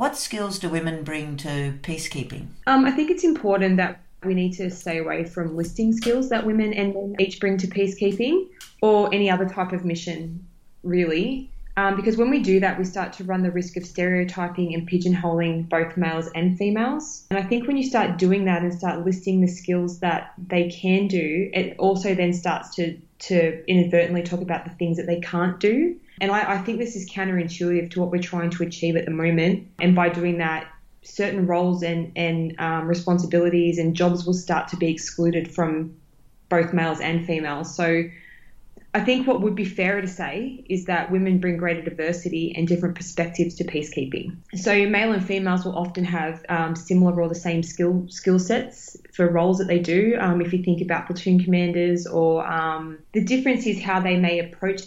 What skills do women bring to peacekeeping? I think it's important that we need to stay away from listing skills that women and men each bring to peacekeeping or any other type of mission, really. Because when we do that, we start to run the risk of stereotyping and pigeonholing both males and females. And I think when you start doing that and start listing the skills that they can do, it also then starts to inadvertently talk about the things that they can't do. And I think this is counterintuitive to what we're trying to achieve at the moment. And by doing that, certain roles and responsibilities and jobs will start to be excluded from both males and females. So I think what would be fairer to say is that women bring greater diversity and different perspectives to peacekeeping. So male and females will often have similar or the same skill sets for roles that they do. If you think about platoon commanders, or the difference is how they may approach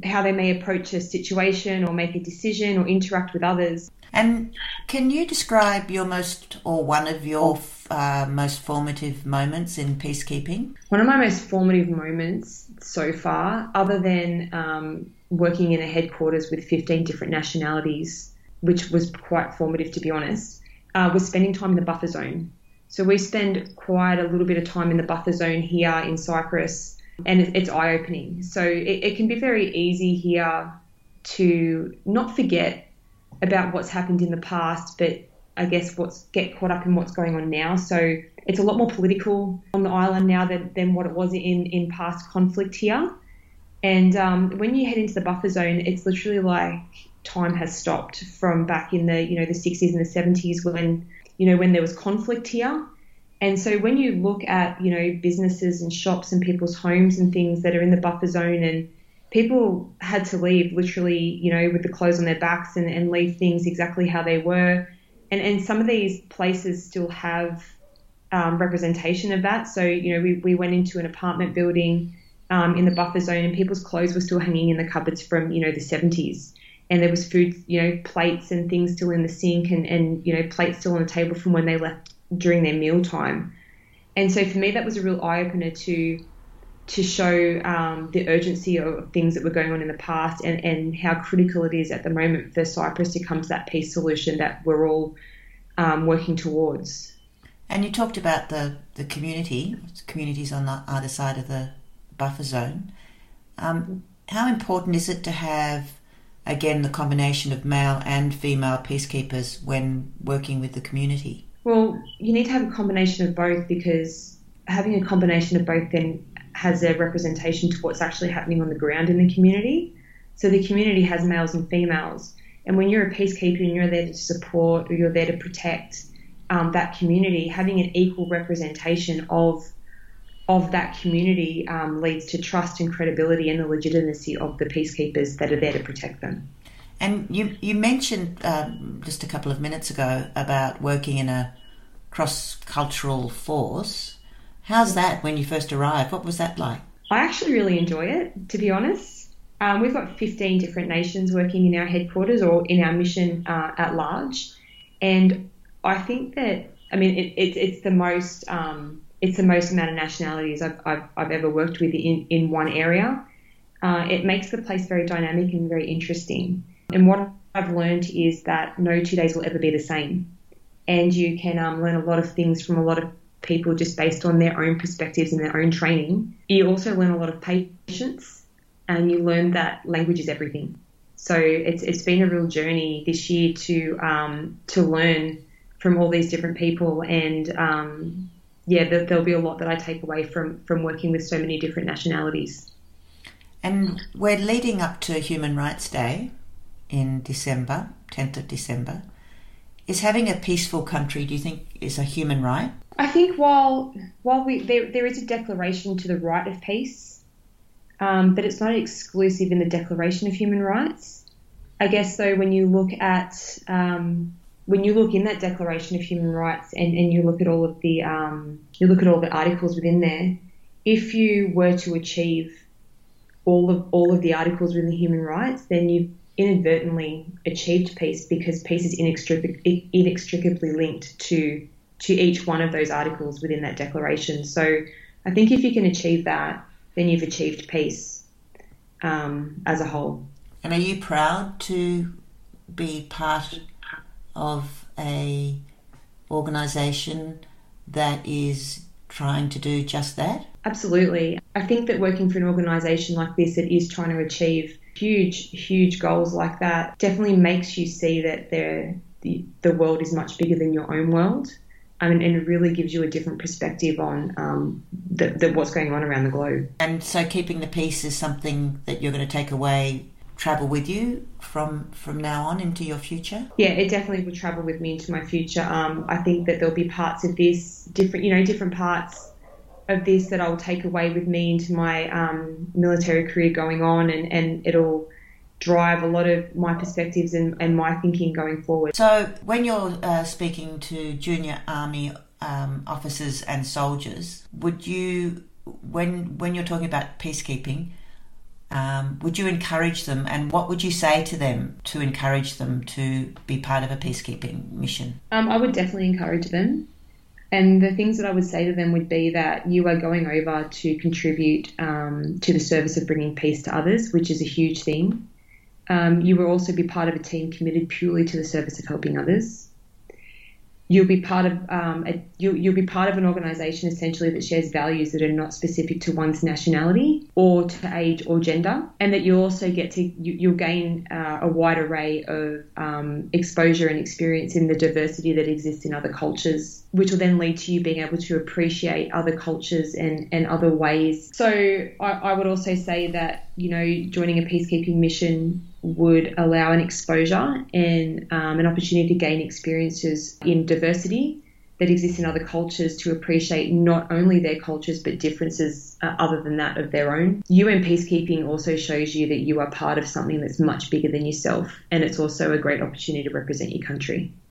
a situation or make a decision or interact with others. And can you describe your one of your most formative moments in peacekeeping? One of my most formative moments so far, other than working in a headquarters with 15 different nationalities, which was quite formative to be honest, was spending time in the buffer zone. So we spend quite a little bit of time in the buffer zone here in Cyprus, and it's eye-opening. So it can be very easy here to not forget about what's happened in the past, but I guess get caught up in what's going on now. So it's a lot more political on the island now than what it was in past conflict here. And when you head into the buffer zone, it's literally like time has stopped from back in the the 60s and the 70s when there was conflict here. And so when you look at businesses and shops and people's homes and things that are in the buffer zone, and people had to leave literally, with the clothes on their backs and leave things exactly how they were. And some of these places still have representation of that. So, we went into an apartment building in the buffer zone, and people's clothes were still hanging in the cupboards from, the 70s. And there was food, plates and things still in the sink and plates still on the table from when they left during their meal time. And so for me, that was a real eye-opener to show the urgency of things that were going on in the past and how critical it is at the moment for Cyprus to come to that peace solution that we're all working towards. And you talked about the communities on the either side of the buffer zone. How important is it to have, again, the combination of male and female peacekeepers when working with the community? Well, you need to have a combination of both, because having a combination of both then has a representation to what's actually happening on the ground in the community. So the community has males and females. And when you're a peacekeeper and you're there to support or you're there to protect that community, having an equal representation of that community leads to trust and credibility and the legitimacy of the peacekeepers that are there to protect them. And you mentioned just a couple of minutes ago about working in a cross-cultural force. How's that when you first arrived? What was that like? I actually really enjoy it, to be honest. We've got 15 different nations working in our headquarters or in our mission at large. And I think that, it's the most amount of nationalities I've ever worked with in one area. It makes the place very dynamic and very interesting. And what I've learned is that no 2 days will ever be the same. And you can learn a lot of things from a lot of people just based on their own perspectives and their own training. You also learn a lot of patience, and you learn that language is everything. So it's been a real journey this year to learn from all these different people, and there'll be a lot that I take away from working with so many different nationalities. And we're leading up to Human Rights Day in December, 10th of December. Is having a peaceful country, do you think, is a human right? I think while there is a declaration to the right of peace, but it's not exclusive in the Declaration of Human Rights. I guess though, when you look in that Declaration of Human Rights and you look at all of the articles within there, if you were to achieve all of the articles within human rights, then you've inadvertently achieved peace, because peace is inextricably linked to each one of those articles within that declaration. So I think if you can achieve that, then you've achieved peace as a whole. And are you proud to be part of a organisation that is trying to do just that? Absolutely. I think that working for an organisation like this that is trying to achieve huge goals like that definitely makes you see that the world is much bigger than your own world. And it really gives you a different perspective on what's going on around the globe. And so keeping the peace is something that you're going to take away, travel with you from now on into your future? Yeah, it definitely will travel with me into my future. I think that there'll be parts of this, different parts of this that I'll take away with me into my military career going on, and it'll drive a lot of my perspectives and my thinking going forward. So when you're speaking to junior Army officers and soldiers, would you, when you're talking about peacekeeping, would you encourage them, and what would you say to them to encourage them to be part of a peacekeeping mission? I would definitely encourage them. And the things that I would say to them would be that you are going over to contribute to the service of bringing peace to others, which is a huge thing. You will also be part of a team committed purely to the service of helping others. You'll be part of you'll be part of an organisation essentially that shares values that are not specific to one's nationality or to age or gender, and that you'll also you'll gain a wide array of exposure and experience in the diversity that exists in other cultures, which will then lead to you being able to appreciate other cultures and other ways. So I would also say that, joining a peacekeeping mission would allow an exposure and an opportunity to gain experiences in diversity that exists in other cultures, to appreciate not only their cultures but differences other than that of their own. UN peacekeeping also shows you that you are part of something that's much bigger than yourself, and it's also a great opportunity to represent your country.